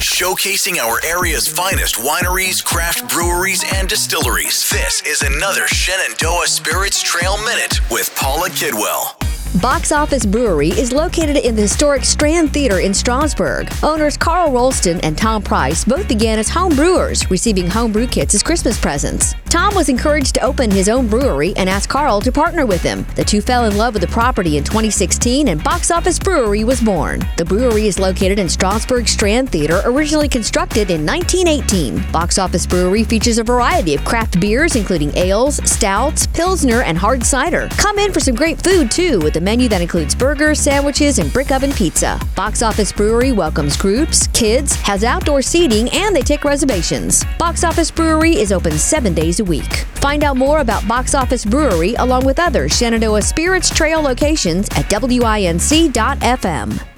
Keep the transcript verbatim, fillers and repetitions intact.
showcasing our area's finest wineries, craft breweries, and distilleries. This is another Shenandoah Spirits Trail Minute with Paula Kidwell. Box Office Brewery is located in the historic Strand Theater in Strasburg. Owners Carl Rolston and Tom Price both began as home brewers, receiving home brew kits as Christmas presents. Tom was encouraged to open his own brewery and asked Carl to partner with him. The two fell in love with the property in twenty sixteen, and Box Office Brewery was born. The brewery is located in Strasburg Strand Theater, originally constructed in nineteen eighteen. Box Office Brewery features a variety of craft beers, including ales, stouts, pilsner, and hard cider. Come in for some great food, too, with a menu that includes burgers, sandwiches, and brick oven pizza. Box Office Brewery welcomes groups, kids, has outdoor seating, and they take reservations. Box Office Brewery is open seven days a week. Find out more about Box Office Brewery along with other Shenandoah Spirits Trail locations at W I N C dot F M.